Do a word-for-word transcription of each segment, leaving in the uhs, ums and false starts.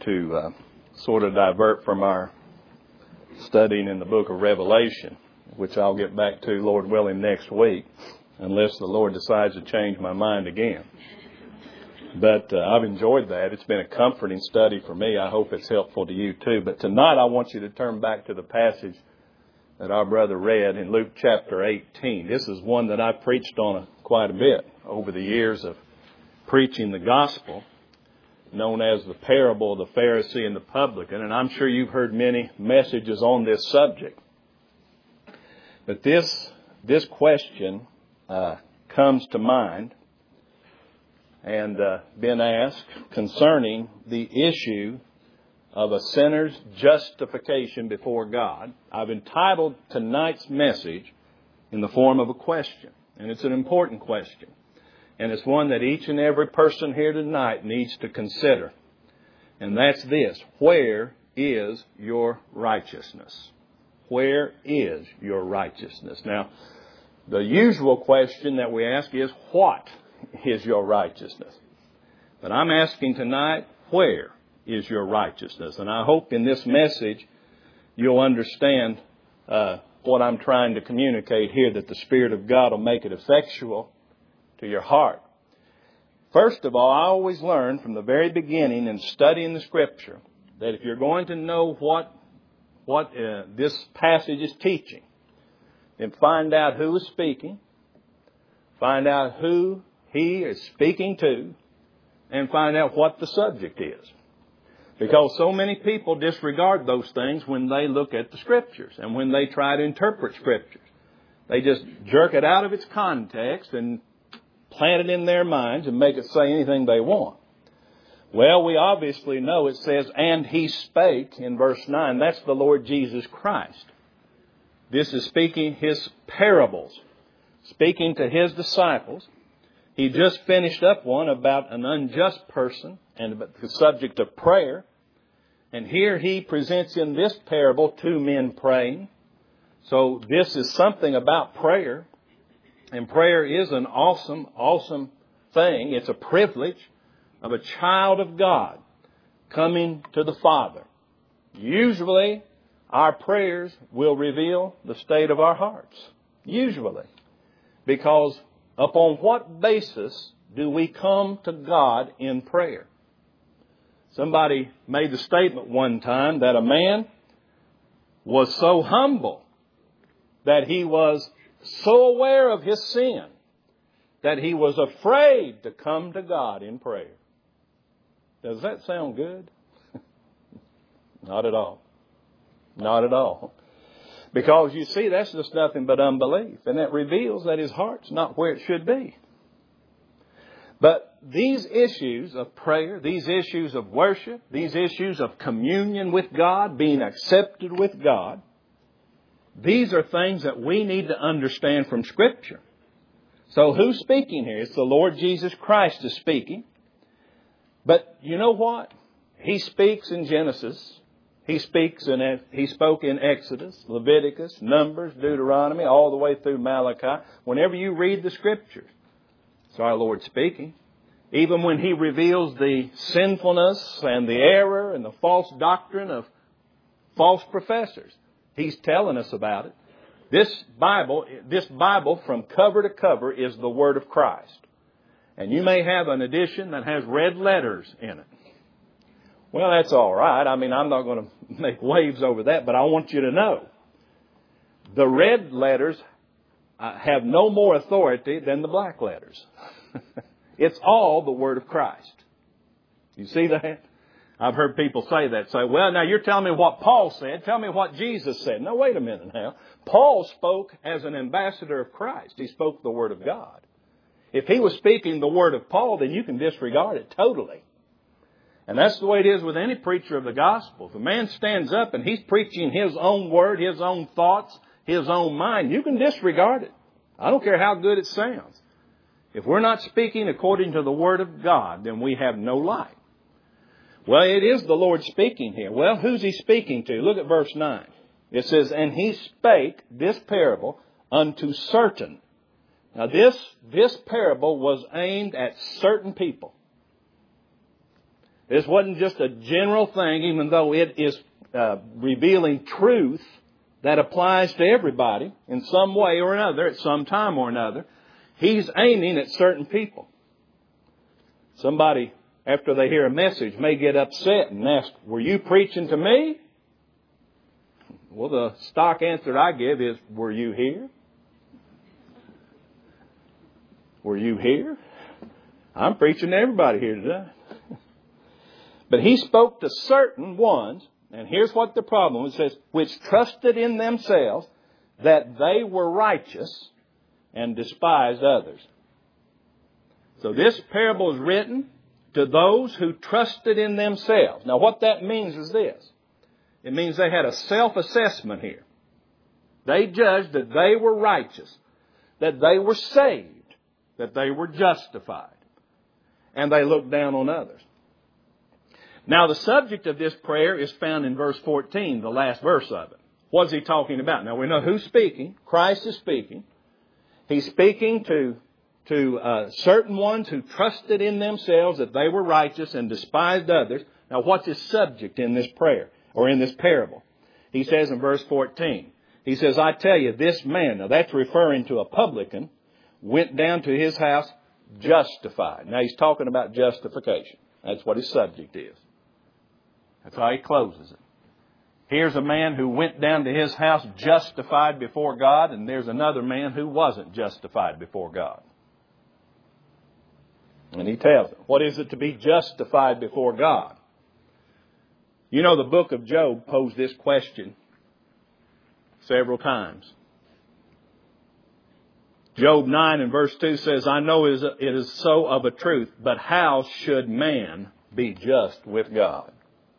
to uh, sort of divert from our studying in the book of Revelation, which I'll get back to, Lord willing, next week, unless the Lord decides to change my mind again. But uh, I've enjoyed that. It's been a comforting study for me. I hope it's helpful to you too. But tonight I want you to turn back to the passage that our brother read in Luke chapter eighteen. This is one that I've preached on a, quite a bit over the years of preaching the gospel, known as the parable of the Pharisee and the publican. And I'm sure you've heard many messages on this subject. But this, this question uh, comes to mind and uh, been asked concerning the issue of a sinner's justification before God. I've entitled tonight's message in the form of a question. And it's an important question. And it's one that each and every person here tonight needs to consider. And that's this: where is your righteousness? Where is your righteousness? Now, the usual question that we ask is, what is your righteousness? But I'm asking tonight, where is your righteousness? And I hope in this message you'll understand uh, what I'm trying to communicate here, that the Spirit of God will make it effectual to your heart. First of all, I always learn from the very beginning in studying the Scripture that if you're going to know what what uh, this passage is teaching, then find out who is speaking, find out who he is speaking to, and find out what the subject is. Because so many people disregard those things when they look at the Scriptures and when they try to interpret Scriptures. They just jerk it out of its context and plant it in their minds and make it say anything they want. Well, we obviously know it says, and he spake in verse nine. That's the Lord Jesus Christ. This is speaking his parables, speaking to his disciples. He just finished up one about an unjust person and about the subject of prayer. And here he presents in this parable two men praying. So this is something about prayer. And prayer is an awesome, awesome thing. It's a privilege of a child of God coming to the Father. Usually, our prayers will reveal the state of our hearts. Usually. Because upon what basis do we come to God in prayer? Somebody made the statement one time that a man was so humble that he was so aware of his sin that he was afraid to come to God in prayer. Does that sound good? Not at all. Not at all. Because you see, that's just nothing but unbelief. And that reveals that his heart's not where it should be. But these issues of prayer, these issues of worship, these issues of communion with God, being accepted with God, these are things that we need to understand from Scripture. So who's speaking here? It's the Lord Jesus Christ is speaking. But you know what? He speaks in Genesis. He speaks in, he spoke in Exodus, Leviticus, Numbers, Deuteronomy, all the way through Malachi. Whenever you read the Scriptures, it's our Lord speaking. Even when he reveals the sinfulness and the error and the false doctrine of false professors, he's telling us about it. This Bible, this Bible from cover to cover is the Word of Christ. And you may have an edition that has red letters in it. Well, that's all right. I mean, I'm not going to make waves over that, but I want you to know the red letters uh, have no more authority than the black letters. It's all the Word of Christ. You see that? I've heard people say that. Say, well, now you're telling me what Paul said. Tell me what Jesus said. No, wait a minute now. Paul spoke as an ambassador of Christ. He spoke the Word of God. If he was speaking the Word of Paul, then you can disregard it totally. And that's the way it is with any preacher of the gospel. If a man stands up and he's preaching his own word, his own thoughts, his own mind, you can disregard it. I don't care how good it sounds. If we're not speaking according to the Word of God, then we have no light. Well, it is the Lord speaking here. Well, who's he speaking to? Look at verse nine. It says, and he spake this parable unto certain. Now this, this parable was aimed at certain people. This wasn't just a general thing, even though it is uh, revealing truth that applies to everybody in some way or another, at some time or another. He's aiming at certain people. Somebody, after they hear a message, may get upset and ask, were you preaching to me? Well, the stock answer I give is, were you here? Were you here? I'm preaching to everybody here today. But he spoke to certain ones, and here's what the problem is. It says, which trusted in themselves that they were righteous and despised others. So this parable is written to those who trusted in themselves. Now what that means is this. It means they had a self-assessment here. They judged that they were righteous, that they were saved, that they were justified. And they looked down on others. Now the subject of this prayer is found in verse fourteen, the last verse of it. What's he talking about? Now we know who's speaking. Christ is speaking. He's speaking to, to uh, certain ones who trusted in themselves that they were righteous and despised others. Now what's his subject in this prayer or in this parable? He says in verse fourteen, he says, I tell you, this man, now that's referring to a publican, went down to his house justified. Now he's talking about justification. That's what his subject is. That's how he closes it. Here's a man who went down to his house justified before God, and there's another man who wasn't justified before God. And he tells them, what is it to be justified before God? You know, the book of Job posed this question several times. Job nine and verse two says, I know it is so of a truth, but how should man be just with God?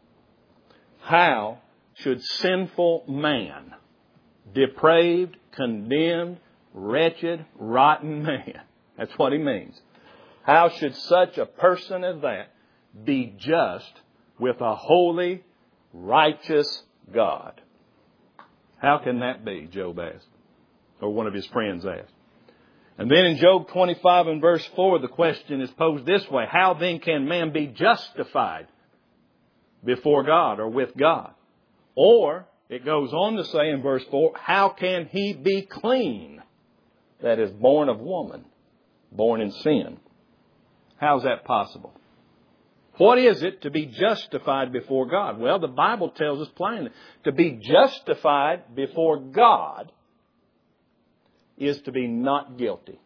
How should sinful man, depraved, condemned, wretched, rotten man, that's what he means. How should such a person as that be just with a holy, righteous God? How can that be, Job asked, or one of his friends asked. And then in Job twenty-five and verse four, the question is posed this way. How then can man be justified before God or with God? Or, it goes on to say in verse four, how can he be clean that is born of woman, born in sin? How's that possible? What is it to be justified before God? Well, the Bible tells us plainly, to be justified before God is to be not guilty.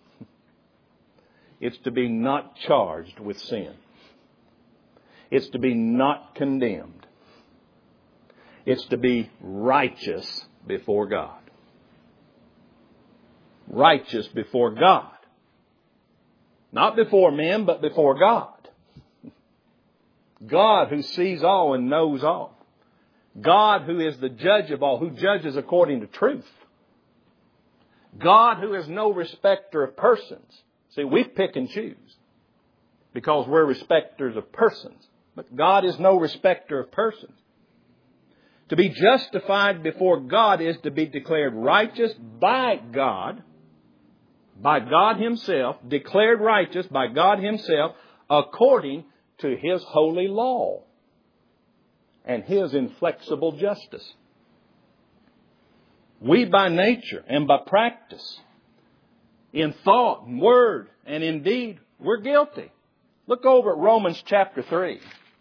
It's to be not charged with sin. It's to be not condemned. It's to be righteous before God. Righteous before God. Not before men, but before God. God who sees all and knows all. God who is the judge of all, who judges according to truth. God who is no respecter of persons. See, we pick and choose because we're respecters of persons. But God is no respecter of persons. To be justified before God is to be declared righteous by God, by God Himself, declared righteous by God Himself according to His holy law and His inflexible justice. We by nature and by practice, in thought and word and in deed, we're guilty. Look over at Romans chapter three.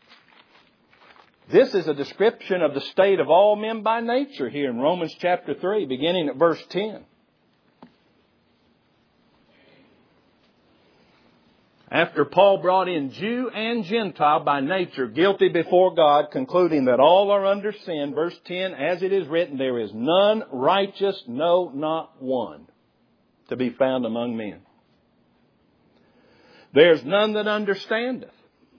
This is a description of the state of all men by nature here in Romans chapter three, beginning at verse ten. After Paul brought in Jew and Gentile by nature guilty before God, concluding that all are under sin, verse ten, as it is written, there is none righteous, no, not one, to be found among men. There's none that understandeth.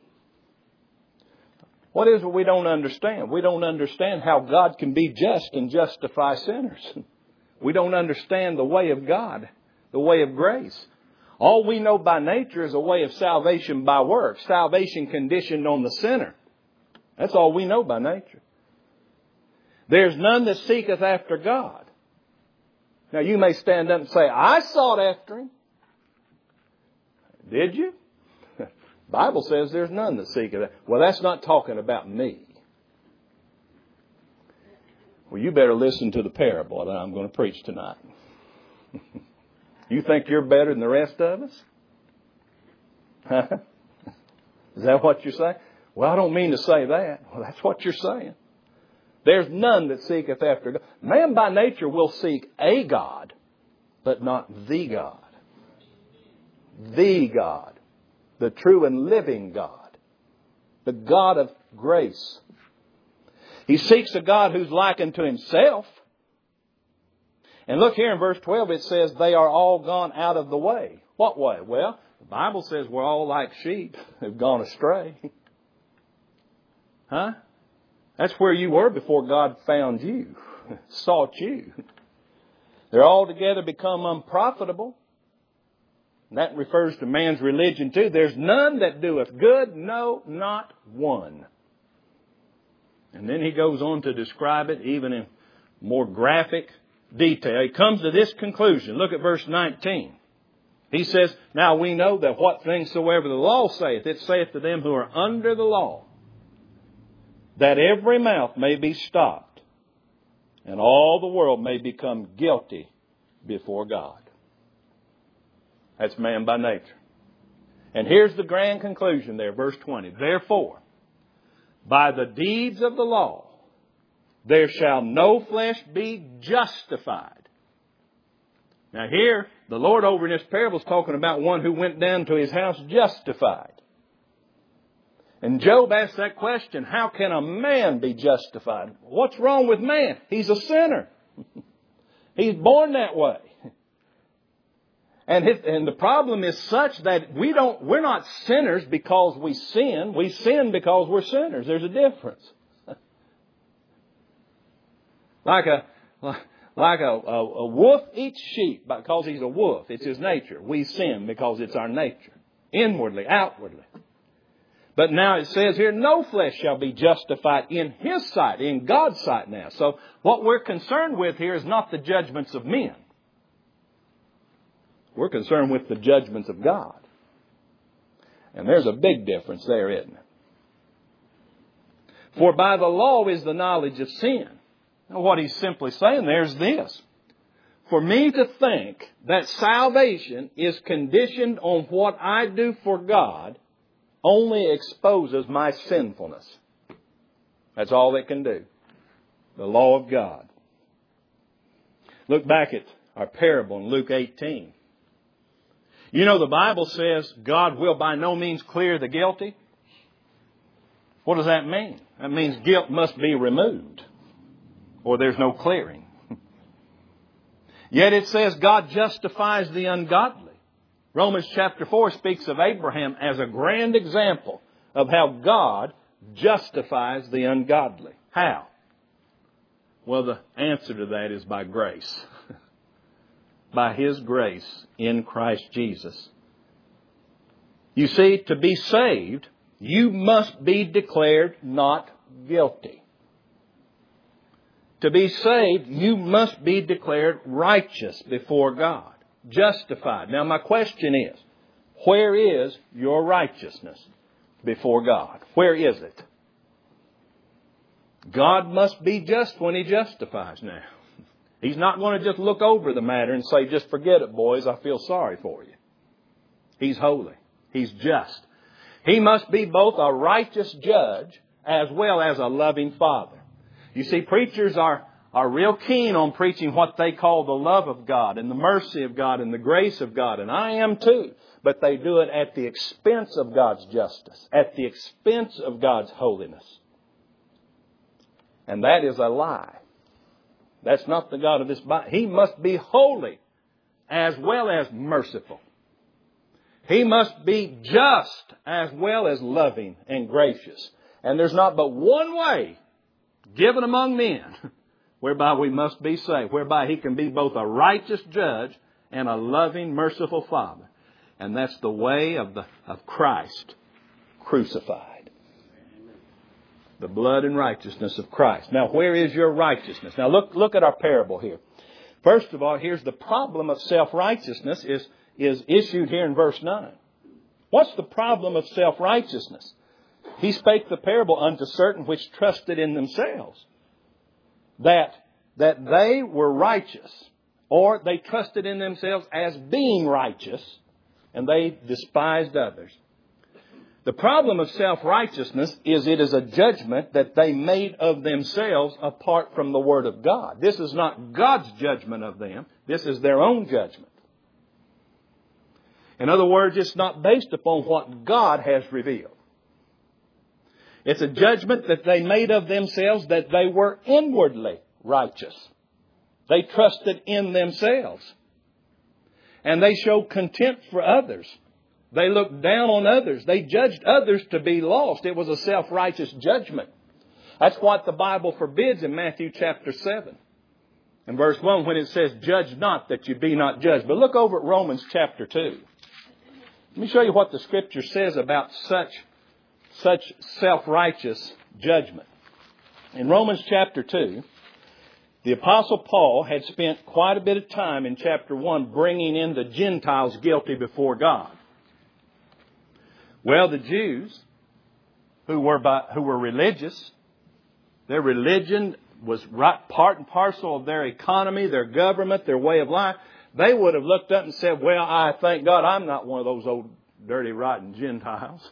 What is it we don't understand? We don't understand how God can be just and justify sinners. We don't understand the way of God, the way of grace. All we know by nature is a way of salvation by works, salvation conditioned on the sinner. That's all we know by nature. There's none that seeketh after God. Now you may stand up and say, I sought after Him. Did you? Bible says there's none that seeketh after. Well, that's not talking about me. Well, you better listen to the parable that I'm going to preach tonight. You think you're better than the rest of us? Is that what you're saying? Well, I don't mean to say that. Well, that's what you're saying. There's none that seeketh after God. Man by nature will seek a God, but not the God. The God. The true and living God. The God of grace. He seeks a God who's likened to himself. And look here in verse twelve, it says, they are all gone out of the way. What way? Well, the Bible says we're all like sheep who've gone astray. Huh? That's where you were before God found you, sought you. They're altogether become unprofitable. And that refers to man's religion too. There's none that doeth good, no, not one. And then he goes on to describe it even in more graphic detail. He comes to this conclusion. Look at verse nineteen. He says, now we know that what things soever the law saith, it saith to them who are under the law, that every mouth may be stopped, and all the world may become guilty before God. That's man by nature. And here's the grand conclusion there, verse twenty. Therefore, by the deeds of the law, there shall no flesh be justified. Now here, the Lord over in this parable is talking about one who went down to his house justified. And Job asked that question, how can a man be justified? What's wrong with man? He's a sinner. He's born that way. And, his, and the problem is such that we don't, we're not sinners because we sin. We sin because we're sinners. There's a difference. Like a, like a, a, a wolf eats sheep because he's a wolf. It's his nature. We sin because it's our nature. Inwardly, outwardly. But now it says here, no flesh shall be justified in His sight, in God's sight now. So what we're concerned with here is not the judgments of men. We're concerned with the judgments of God. And there's a big difference there, isn't there? For by the law is the knowledge of sin. Now what he's simply saying there is this. For me to think that salvation is conditioned on what I do for God only exposes my sinfulness. That's all it can do. The law of God. Look back at our parable in Luke eighteen. You know, the Bible says God will by no means clear the guilty. What does that mean? That means guilt must be removed, or there's no clearing. Yet it says God justifies the ungodly. Romans chapter four speaks of Abraham as a grand example of how God justifies the ungodly. How? Well, the answer to that is by grace. By His grace in Christ Jesus. You see, to be saved, you must be declared not guilty. To be saved, you must be declared righteous before God. Justified. Now my question is, where is your righteousness before God? Where is it? God must be just when He justifies now. He's not going to just look over the matter and say, just forget it, boys, I feel sorry for you. He's holy. He's just. He must be both a righteous judge as well as a loving Father. You see, preachers are, are real keen on preaching what they call the love of God and the mercy of God and the grace of God. And I am too. But they do it at the expense of God's justice, at the expense of God's holiness. And that is a lie. That's not the God of this Bible. He must be holy as well as merciful. He must be just as well as loving and gracious. And there's not but one way given among men whereby we must be saved, whereby He can be both a righteous judge and a loving, merciful Father. And that's the way of the of Christ crucified. The blood and righteousness of Christ. Now, where is your righteousness? Now, look look at our parable here. First of all, here's the problem of self-righteousness is, is issued here in verse nine. What's the problem of self-righteousness? He spake the parable unto certain which trusted in themselves, that, that they were righteous, or they trusted in themselves as being righteous, and they despised others. The problem of self-righteousness is it is a judgment that they made of themselves apart from the Word of God. This is not God's judgment of them. This is their own judgment. In other words, it's not based upon what God has revealed. It's a judgment that they made of themselves that they were inwardly righteous. They trusted in themselves. And they showed contempt for others. They looked down on others. They judged others to be lost. It was a self-righteous judgment. That's what the Bible forbids in Matthew chapter seven. In verse one, when it says, judge not that you be not judged. But look over at Romans chapter two. Let me show you what the Scripture says about such, such self-righteous judgment. In Romans chapter two, the Apostle Paul had spent quite a bit of time in chapter one bringing in the Gentiles guilty before God. Well, the Jews, who were by, who were religious, their religion was right, part and parcel of their economy, their government, their way of life. They would have looked up and said, well, I thank God I'm not one of those old, dirty, rotten Gentiles.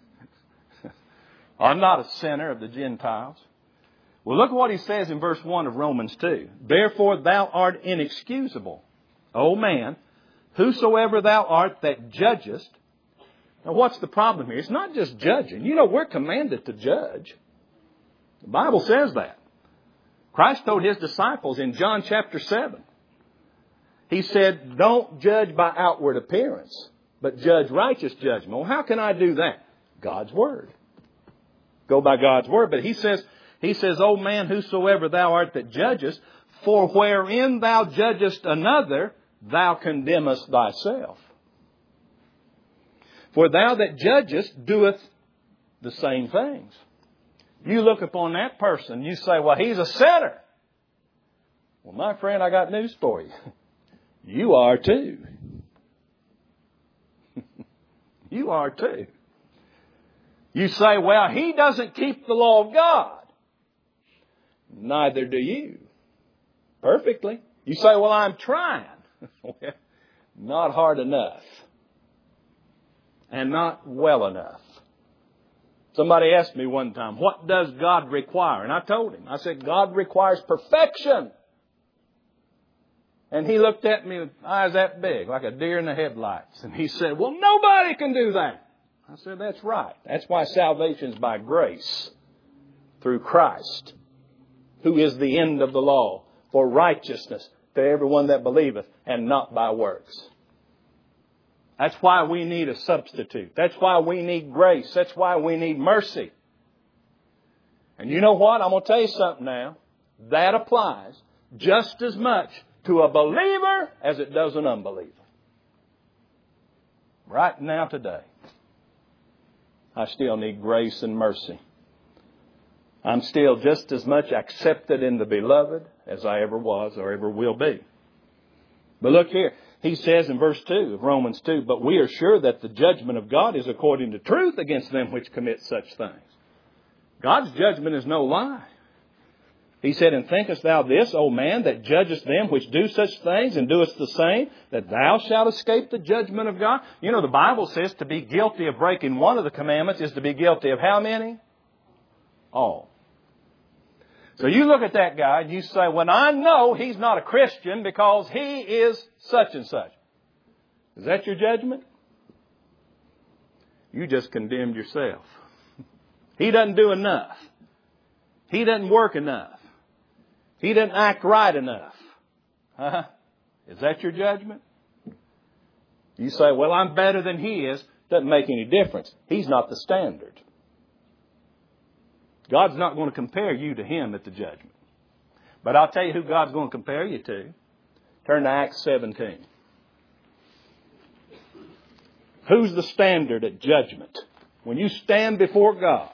I'm not a sinner of the Gentiles. Well, look at what he says in verse one of Romans two. Therefore thou art inexcusable, O man, whosoever thou art that judgest. Now, what's the problem here? It's not just judging. You know, we're commanded to judge. The Bible says that. Christ told His disciples in John chapter seven. He said, don't judge by outward appearance, but judge righteous judgment. Well, how can I do that? God's Word. Go by God's Word. But He says, He says, O man, whosoever thou art that judgest, for wherein thou judgest another, thou condemnest thyself. For thou that judgest doeth the same things. You look upon that person, you say, well, he's a sinner. Well, my friend, I got news for you. You are too. You are too. You say, well, he doesn't keep the law of God. Neither do you. Perfectly. You say, well, I'm trying. Well, not hard enough. And not well enough. Somebody asked me one time, what does God require? And I told him, I said, God requires perfection. And he looked at me with eyes that big, like a deer in the headlights. And he said, well, nobody can do that. I said, that's right. That's why salvation is by grace through Christ, who is the end of the law for righteousness to everyone that believeth, and not by works. That's why we need a substitute. That's why we need grace. That's why we need mercy. And you know what? I'm going to tell you something now. That applies just as much to a believer as it does an unbeliever. Right now, today, I still need grace and mercy. I'm still just as much accepted in the beloved as I ever was or ever will be. But look here. He says in verse two of Romans two, but we are sure that the judgment of God is according to truth against them which commit such things. God's judgment is no lie. He said, and thinkest thou this, O man, that judgest them which do such things, and doest the same, that thou shalt escape the judgment of God? You know, the Bible says to be guilty of breaking one of the commandments is to be guilty of how many? All. So you look at that guy and you say, well, I know he's not a Christian because he is such and such. Is that your judgment? You just condemned yourself. He doesn't do enough. He doesn't work enough. He doesn't act right enough. Huh? Is that your judgment? You say, well, I'm better than he is. Doesn't make any difference. He's not the standard. God's not going to compare you to him at the judgment. But I'll tell you who God's going to compare you to. Turn to Acts seventeen. Who's the standard at judgment? When you stand before God,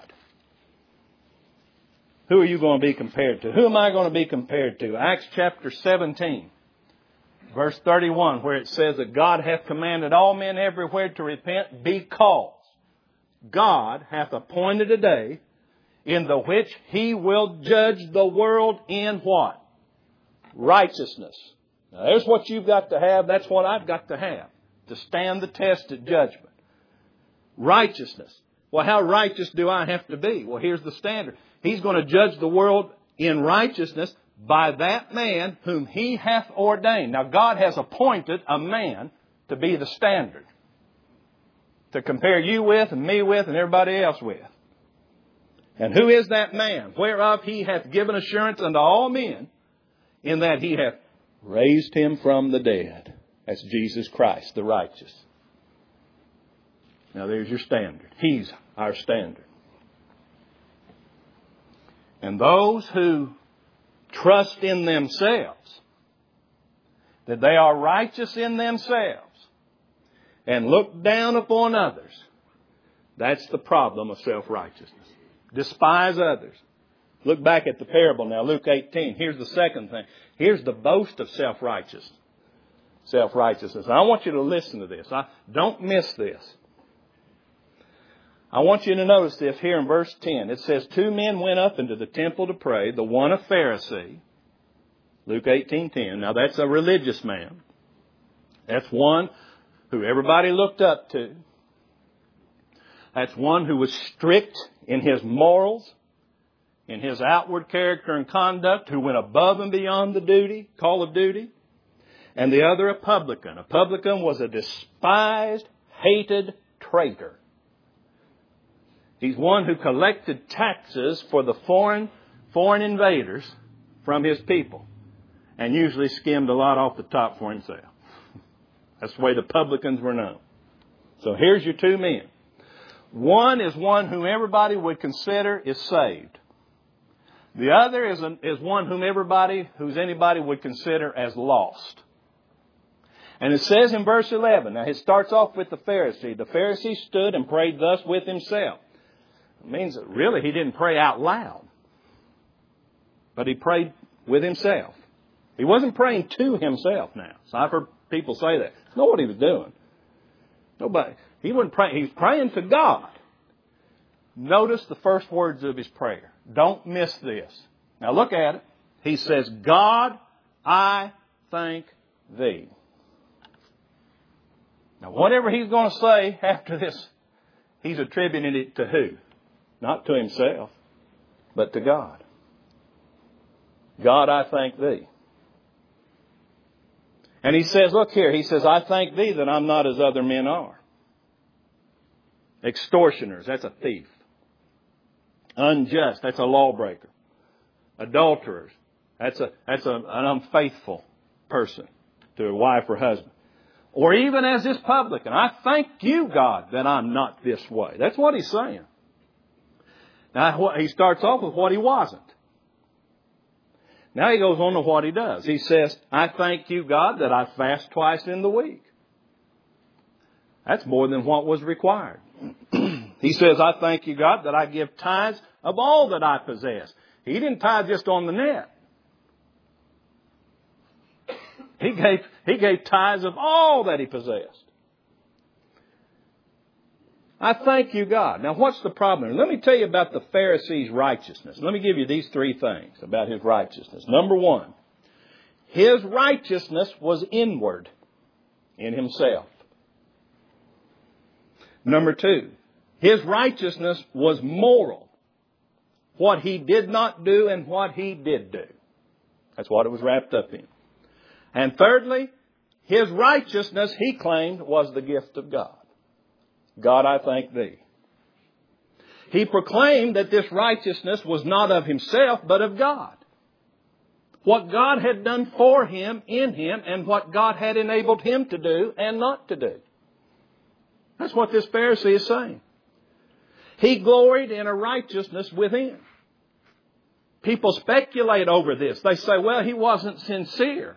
who are you going to be compared to? Who am I going to be compared to? Acts chapter seventeen. Verse thirty-one, where it says that God hath commanded all men everywhere to repent, because God hath appointed a day in the which He will judge the world in what? Righteousness. Now, there's what you've got to have. That's what I've got to have to stand the test of judgment. Righteousness. Well, how righteous do I have to be? Well, here's the standard. He's going to judge the world in righteousness by that man whom He hath ordained. Now, God has appointed a man to be the standard, to compare you with and me with and everybody else with. And who is that man? Whereof He hath given assurance unto all men, in that He hath raised Him from the dead. That's Jesus Christ, the righteous. Now there's your standard. He's our standard. And those who trust in themselves, that they are righteous in themselves, and look down upon others, that's the problem of self-righteousness. Despise others. Look back at the parable now, Luke eighteen. Here's the second thing. Here's the boast of self-righteousness. Self-righteousness. I want you to listen to this. I, don't miss this. I want you to notice this here in verse ten. It says, two men went up into the temple to pray, the one a Pharisee. Luke eighteen ten. Now that's a religious man. That's one who everybody looked up to. That's one who was strict in his morals, in his outward character and conduct, who went above and beyond the duty, call of duty. And the other a publican. A publican was a despised, hated traitor. He's one who collected taxes for the foreign, foreign invaders from his people, and usually skimmed a lot off the top for himself. That's the way the publicans were known. So here's your two men. One is one whom everybody would consider is saved. The other is, a, is one whom everybody, who's anybody would consider as lost. And it says in verse eleven, now it starts off with the Pharisee. The Pharisee stood and prayed thus with himself. It means that really he didn't pray out loud, but he prayed with himself. He wasn't praying to himself now. So I've heard people say that. That's not what he was doing. Nobody. He wasn't praying. He was praying to God. Notice the first words of his prayer. Don't miss this. Now look at it. He says, God, I thank Thee. Now whatever he's going to say after this, he's attributing it to who? Not to himself, but to God. God, I thank Thee. And he says, look here, he says, I thank Thee that I'm not as other men are. Extortioners, that's a thief. Unjust, that's a lawbreaker. Adulterers, that's a that's a, an unfaithful person to a wife or husband. Or even as this publican, I thank You, God, that I'm not this way. That's what he's saying. Now, he starts off with what he wasn't. Now he goes on to what he does. He says, I thank You, God, that I fast twice in the week. That's more than what was required. He says, I thank You, God, that I give tithes of all that I possess. He didn't tithe just on the net. He gave, he gave tithes of all that he possessed. I thank You, God. Now, what's the problem? Let me tell you about the Pharisee's righteousness. Let me give you these three things about his righteousness. Number one, his righteousness was inward in himself. Number two, his righteousness was moral. What he did not do and what he did do. That's what it was wrapped up in. And thirdly, his righteousness, he claimed, was the gift of God. God, I thank Thee. He proclaimed that this righteousness was not of himself, but of God. What God had done for him, in him, and what God had enabled him to do and not to do. That's what this Pharisee is saying. He gloried in a righteousness within. People speculate over this. They say, well, he wasn't sincere.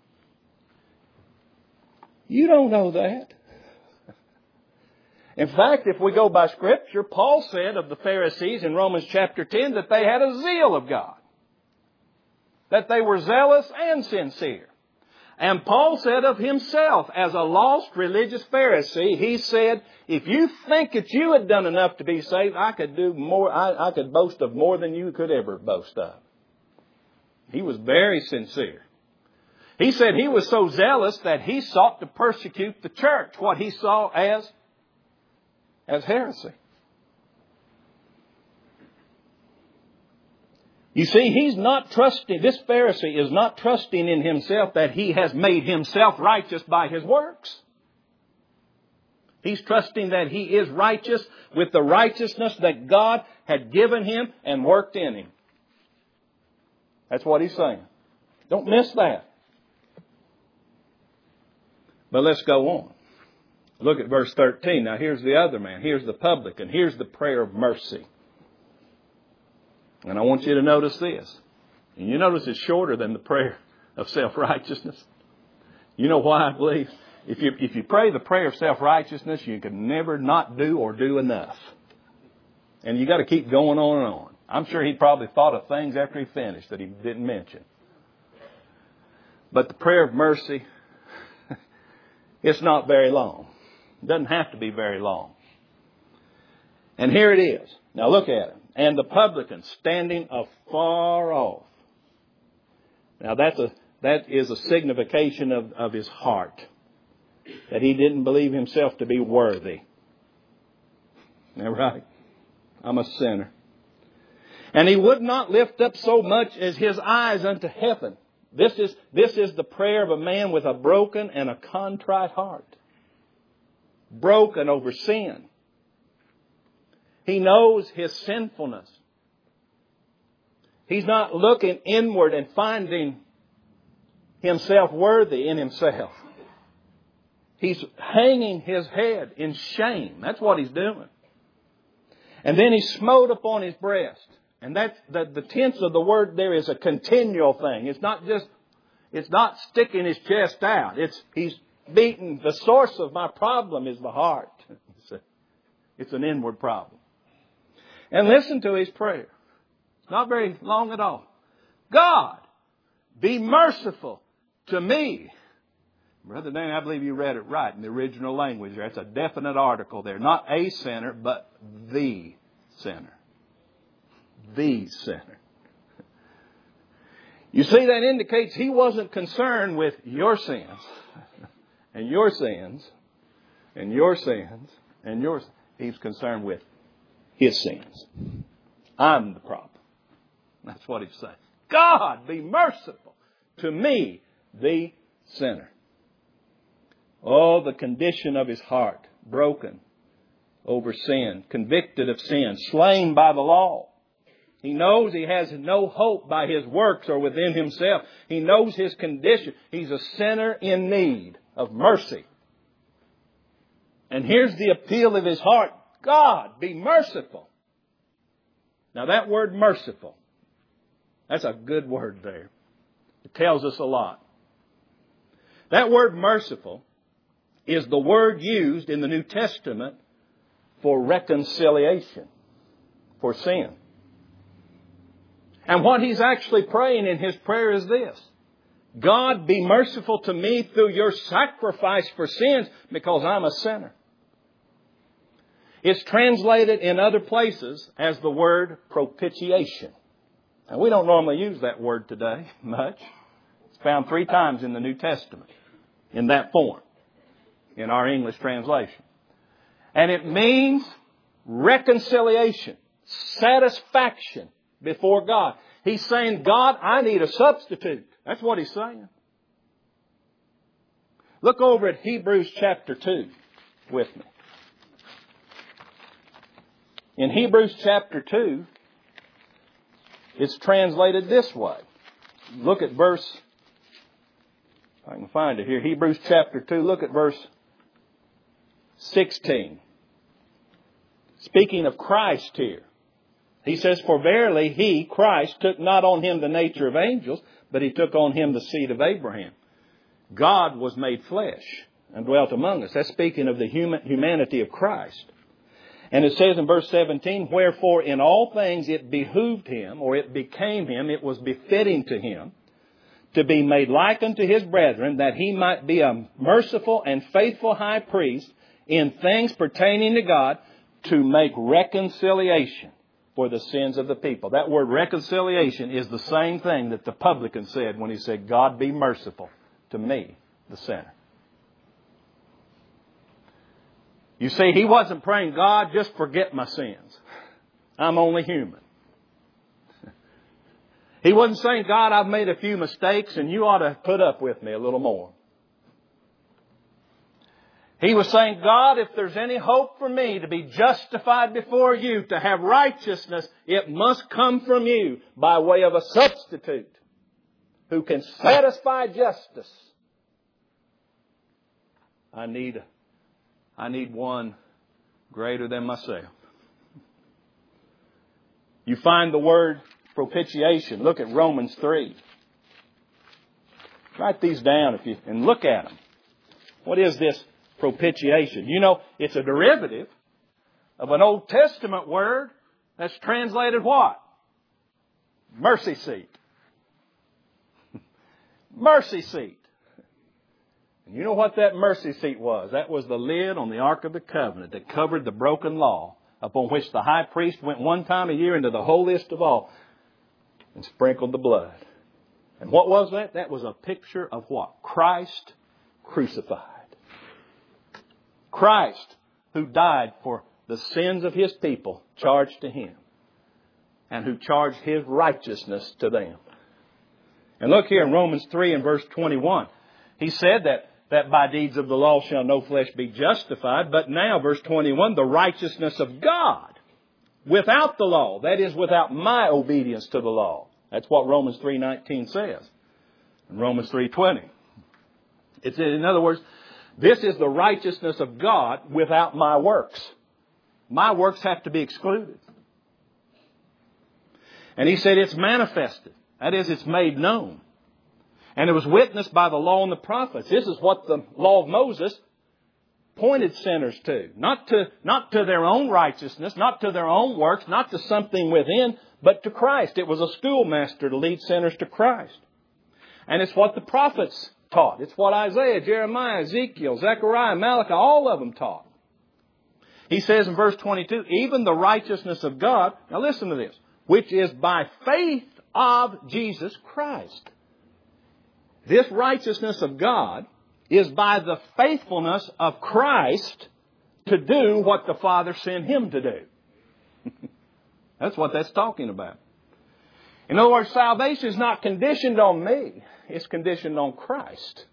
You don't know that. In fact, if we go by Scripture, Paul said of the Pharisees in Romans chapter ten that they had a zeal of God. That they were zealous and sincere. And Paul said of himself, as a lost religious Pharisee, he said, if you think that you had done enough to be saved, I could do more, I, I could boast of more than you could ever boast of. He was very sincere. He said he was so zealous that he sought to persecute the church, what he saw as, as heresy. You see, he's not trusting, this Pharisee is not trusting in himself that he has made himself righteous by his works. He's trusting that he is righteous with the righteousness that God had given him and worked in him. That's what he's saying. Don't miss that. But let's go on. Look at verse thirteen. Now here's the other man. Here's the publican. Here's the prayer of mercy. And I want you to notice this. And you notice it's shorter than the prayer of self-righteousness. You know why I believe? If you, if you pray the prayer of self-righteousness, you can never not do or do enough. And you got to keep going on and on. I'm sure he probably thought of things after he finished that he didn't mention. But the prayer of mercy, it's not very long. It doesn't have to be very long. And here it is. Now look at it. And the publican standing afar off. Now that's a, that is a signification of, of his heart. That he didn't believe himself to be worthy. Isn't that right? I'm a sinner. And he would not lift up so much as his eyes unto heaven. This is, this is the prayer of a man with a broken and a contrite heart. Broken over sin. He knows his sinfulness. He's not looking inward and finding himself worthy in himself. He's hanging his head in shame. That's what he's doing. And then he smote upon his breast. And that's the, the tense of the word there is a continual thing. It's not just, it's not sticking his chest out. It's, he's beaten. The source of my problem is the heart. It's, a, it's an inward problem. And listen to his prayer. It's not very long at all. God, be merciful to me. Brother Dan, I believe you read it right in the original language. That's a definite article there. Not a sinner, but the sinner. The sinner. You see, that indicates he wasn't concerned with your sins. And your sins. And your sins. And yours. He's concerned with his sins. I'm the problem. That's what he's saying. God, be merciful to me, the sinner. Oh, the condition of his heart. Broken over sin. Convicted of sin. Slain by the law. He knows he has no hope by his works or within himself. He knows his condition. He's a sinner in need of mercy. And here's the appeal of his heart. God, be merciful. Now that word merciful, that's a good word there. It tells us a lot. That word merciful is the word used in the New Testament for reconciliation, for sin. And what he's actually praying in his prayer is this. God, be merciful to me through your sacrifice for sins because I'm a sinner. It's translated in other places as the word propitiation. And we don't normally use that word today much. It's found three times in the New Testament in that form in our English translation. And it means reconciliation, satisfaction before God. He's saying, God, I need a substitute. That's what he's saying. Look over at Hebrews chapter two with me. In Hebrews chapter two, it's translated this way. Look at verse, if I can find it here, Hebrews chapter two, look at verse sixteen. Speaking of Christ here. He says, for verily he, Christ, took not on him the nature of angels, but he took on him the seed of Abraham. God was made flesh and dwelt among us. That's speaking of the human, humanity of Christ. And it says in verse seventeen, wherefore in all things it behooved him, or it became him, it was befitting to him, to be made like unto his brethren, that he might be a merciful and faithful high priest in things pertaining to God, to make reconciliation for the sins of the people. That word reconciliation is the same thing that the publican said when he said, God be merciful to me, the sinner. You see, he wasn't praying, God, just forget my sins. I'm only human. He wasn't saying, God, I've made a few mistakes and you ought to put up with me a little more. He was saying, God, if there's any hope for me to be justified before you, to have righteousness, it must come from you by way of a substitute who can satisfy justice. I need, I need one greater than myself. You find the word propitiation. Look at Romans three. Write these down if you and look at them. What is this propitiation? You know, it's a derivative of an Old Testament word that's translated what? Mercy seat. Mercy seat. And you know what that mercy seat was? That was the lid on the Ark of the Covenant that covered the broken law, upon which the high priest went one time a year into the holiest of all and sprinkled the blood. And what was that? That was a picture of what? Christ crucified. Christ, who died for the sins of His people, charged to Him, and who charged His righteousness to them. And look here in Romans three and verse twenty-one. He said that, that by deeds of the law shall no flesh be justified. But now, verse twenty-one, the righteousness of God without the law, that is, without my obedience to the law. That's what Romans three nineteen says. And Romans three twenty. It's, in other words, this is the righteousness of God without my works. My works have to be excluded. And he said it's manifested. That is, it's made known. And it was witnessed by the law and the prophets. This is what the law of Moses pointed sinners to. Not to, not to their own righteousness, not to their own works, not to something within, but to Christ. It was a schoolmaster to lead sinners to Christ. And it's what the prophets taught. It's what Isaiah, Jeremiah, Ezekiel, Zechariah, Malachi, all of them taught. He says in verse twenty-two, even the righteousness of God, now listen to this, which is by faith of Jesus Christ. This righteousness of God is by the faithfulness of Christ to do what the Father sent Him to do. That's what that's talking about. In other words, salvation is not conditioned on me. It's conditioned on Christ.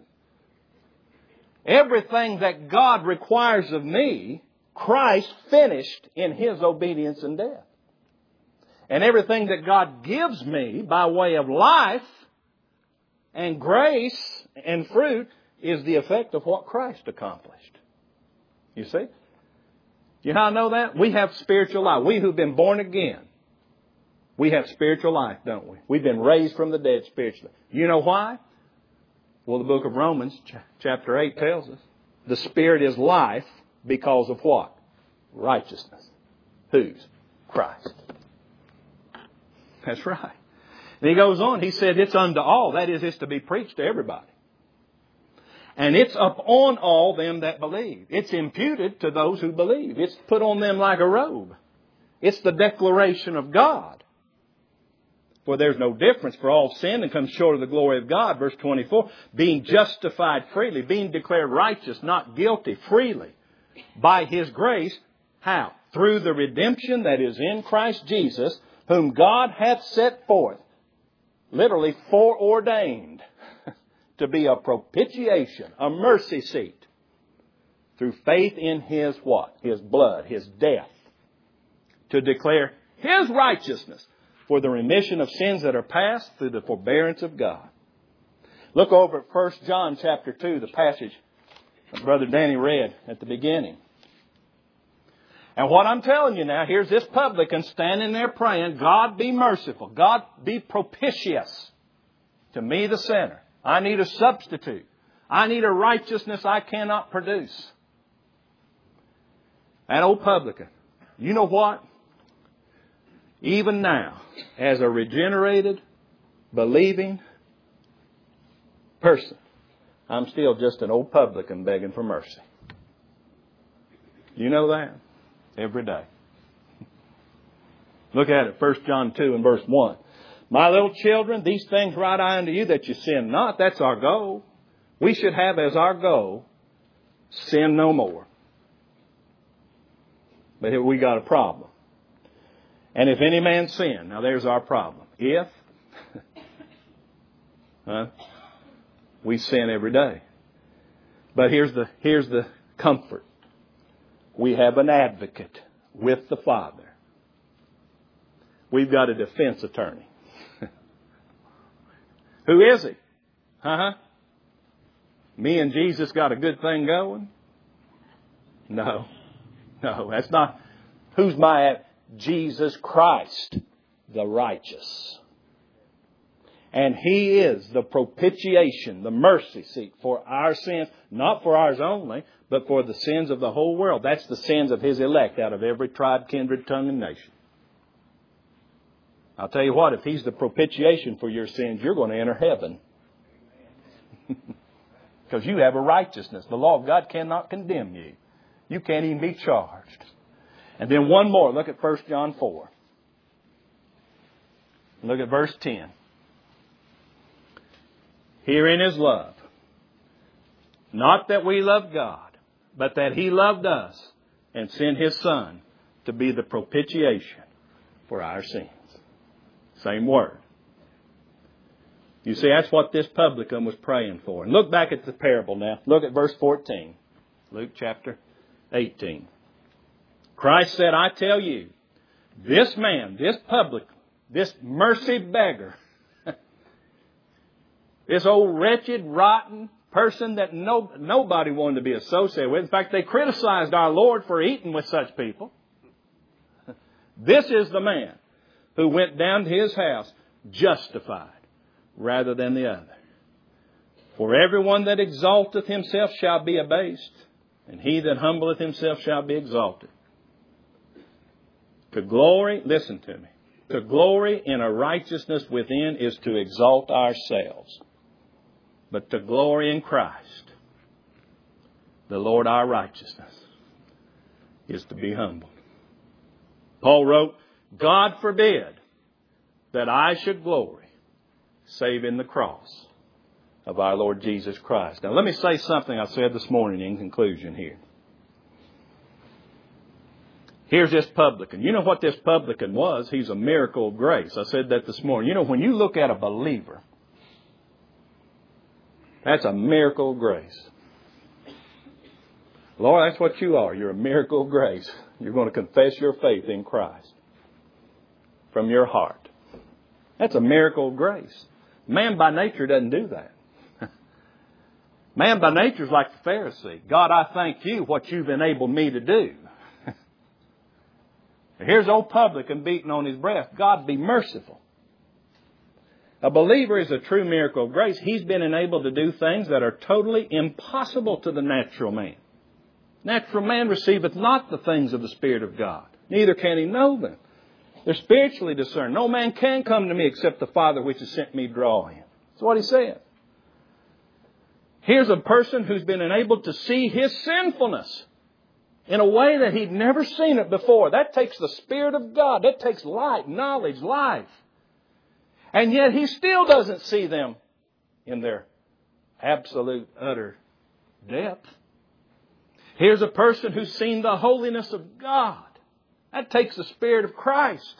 Everything that God requires of me, Christ finished in His obedience and death. And everything that God gives me by way of life and grace and fruit is the effect of what Christ accomplished. You see? You know how I know that? We have spiritual life. We who've been born again, we have spiritual life, don't we? We've been raised from the dead spiritually. You know why? Well, the book of Romans, chapter eight, tells us the Spirit is life because of what? Righteousness. Whose? Christ. That's right. And he goes on, he said it's unto all. That is, it's to be preached to everybody. And it's upon all them that believe. It's imputed to those who believe. It's put on them like a robe. It's the declaration of God. For there's no difference, for all sin and come short of the glory of God. Verse twenty-four, being justified freely, being declared righteous, not guilty, freely, by His grace. How? Through the redemption that is in Christ Jesus, whom God hath set forth, literally foreordained, to be a propitiation, a mercy seat, through faith in His what? His blood, His death, to declare His righteousness for the remission of sins that are past through the forbearance of God. Look over at First John chapter two, the passage that Brother Danny read at the beginning. And what I'm telling you now, here's this publican standing there praying, God be merciful, God be propitious to me the sinner. I need a substitute. I need a righteousness I cannot produce. That old publican, you know what? Even now, as a regenerated, believing, person, I'm still just an old publican begging for mercy. You know that? Every day. Look at it, First John two and verse one. My little children, these things write I unto you that you sin not. That's our goal. We should have as our goal, sin no more. But here we got a problem. And if any man sin, now there's our problem. If huh, we sin every day. But here's the here's the comfort. We have an advocate with the Father. We've got a defense attorney. Who is he? Huh? Me and Jesus got a good thing going? No. No, that's not. Who's my ad- Jesus Christ, the righteous. And He is the propitiation, the mercy seat for our sins, not for ours only, but for the sins of the whole world. That's the sins of His elect out of every tribe, kindred, tongue, and nation. I'll tell you what, if He's the propitiation for your sins, you're going to enter heaven. Because you have a righteousness. The law of God cannot condemn you. You can't even be charged. And then one more. Look at First John four. Look at verse ten. Herein is love. Not that we love God, but that He loved us and sent His Son to be the propitiation for our sins. Same word. You see, that's what this publican was praying for. And look back at the parable now. Look at verse fourteen. Luke chapter eighteen. Christ said, I tell you, this man, this publican, this mercy beggar, this old wretched, rotten person that no, nobody wanted to be associated with. In fact, they criticized our Lord for eating with such people. This is the man who went down to his house justified rather than the other. For everyone that exalteth himself shall be abased, and he that humbleth himself shall be exalted. To glory, listen to me, to glory in a righteousness within is to exalt ourselves. But to glory in Christ, the Lord our righteousness, is to be humbled. Paul wrote, God forbid that I should glory save in the cross of our Lord Jesus Christ. Now let me say something I said this morning in conclusion here. Here's this publican. You know what this publican was? He's a miracle of grace. I said that this morning. You know, when you look at a believer, that's a miracle of grace. Lord, that's what you are. You're a miracle of grace. You're going to confess your faith in Christ from your heart. That's a miracle of grace. Man by nature doesn't do that. Man by nature is like the Pharisee. God, I thank you what you've enabled me to do. Here's old publican beating on his breast. God, be merciful. A believer is a true miracle of grace. He's been enabled to do things that are totally impossible to the natural man. Natural man receiveth not the things of the Spirit of God. Neither can he know them. They're spiritually discerned. No man can come to me except the Father which has sent me draw him. That's what he said. Here's a person who's been enabled to see his sinfulness in a way that he'd never seen it before. That takes the Spirit of God. That takes light, knowledge, life. And yet he still doesn't see them in their absolute, utter depth. Here's a person who's seen the holiness of God. That takes the Spirit of Christ.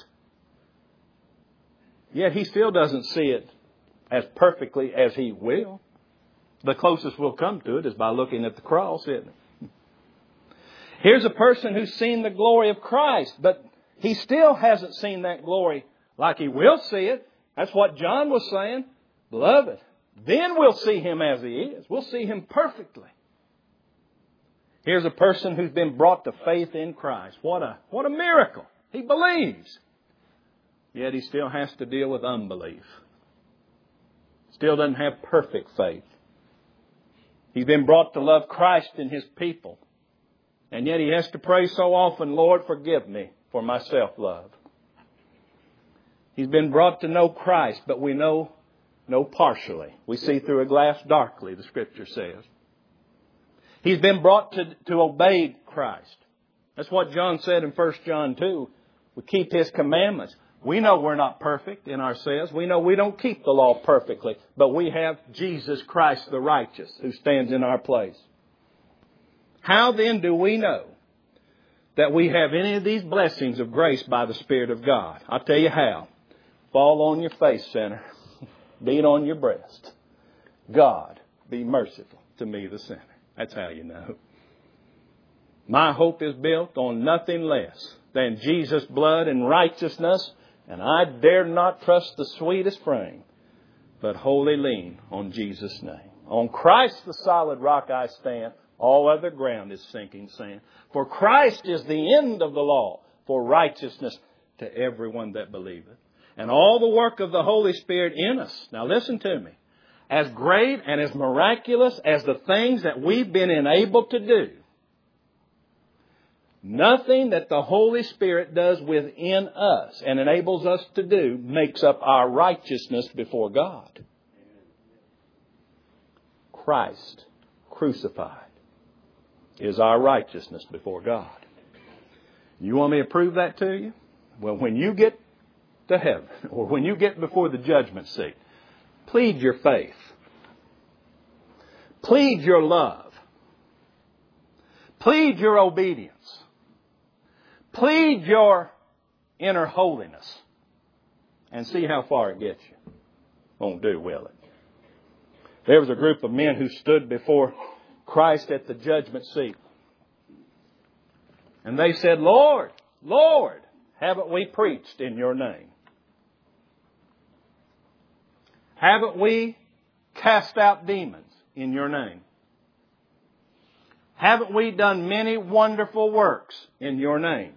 Yet he still doesn't see it as perfectly as he will. The closest we'll come to it is by looking at the cross, isn't it? Here's a person who's seen the glory of Christ, but he still hasn't seen that glory like he will see it. That's what John was saying. Beloved, then we'll see Him as He is. We'll see Him perfectly. Here's a person who's been brought to faith in Christ. What a, what a miracle. He believes. Yet he still has to deal with unbelief. Still doesn't have perfect faith. He's been brought to love Christ and His people. And yet he has to pray so often, Lord, forgive me for my self-love. He's been brought to know Christ, but we know No, partially. We see through a glass darkly, the Scripture says. He's been brought to, to obey Christ. That's what John said in First John two. We keep His commandments. We know we're not perfect in ourselves. We know we don't keep the law perfectly. But we have Jesus Christ the righteous who stands in our place. How then do we know that we have any of these blessings of grace by the Spirit of God? I'll tell you how. Fall on your face, sinner. Beat on your breast. God, be merciful to me, the sinner. That's how you know. My hope is built on nothing less than Jesus' blood and righteousness, and I dare not trust the sweetest frame, but wholly lean on Jesus' name. On Christ the solid rock I stand, all other ground is sinking sand. For Christ is the end of the law, for righteousness to everyone that believeth. And all the work of the Holy Spirit in us. Now listen to me. As great and as miraculous as the things that we've been enabled to do, nothing that the Holy Spirit does within us and enables us to do makes up our righteousness before God. Christ crucified is our righteousness before God. You want me to prove that to you? Well, when you get to heaven, or when you get before the judgment seat, plead your faith. Plead your love. Plead your obedience. Plead your inner holiness. And see how far it gets you. Won't do, will it? There was a group of men who stood before Christ at the judgment seat. And they said, Lord, Lord, haven't we preached in your name? Haven't we cast out demons in your name? Haven't we done many wonderful works in your name?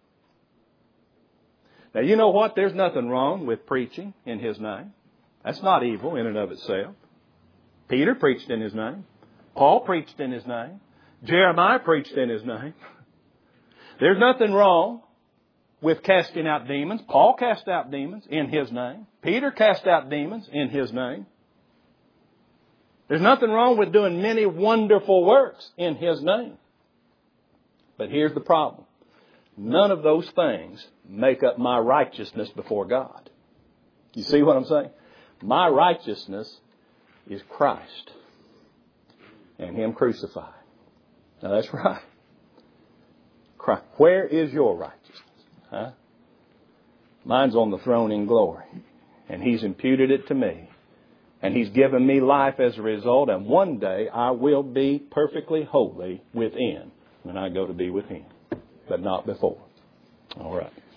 Now, you know what? There's nothing wrong with preaching in His name. That's not evil in and of itself. Peter preached in His name. Paul preached in His name. Jeremiah preached in His name. There's nothing wrong with casting out demons. Paul cast out demons in His name. Peter cast out demons in His name. There's nothing wrong with doing many wonderful works in His name. But here's the problem. None of those things make up my righteousness before God. You see what I'm saying? My righteousness is Christ and Him crucified. Now that's right. Christ. Where is your righteousness? Huh? Mine's on the throne in glory. And He's imputed it to me. And He's given me life as a result. And one day I will be perfectly holy within when I go to be with Him. But not before. All right.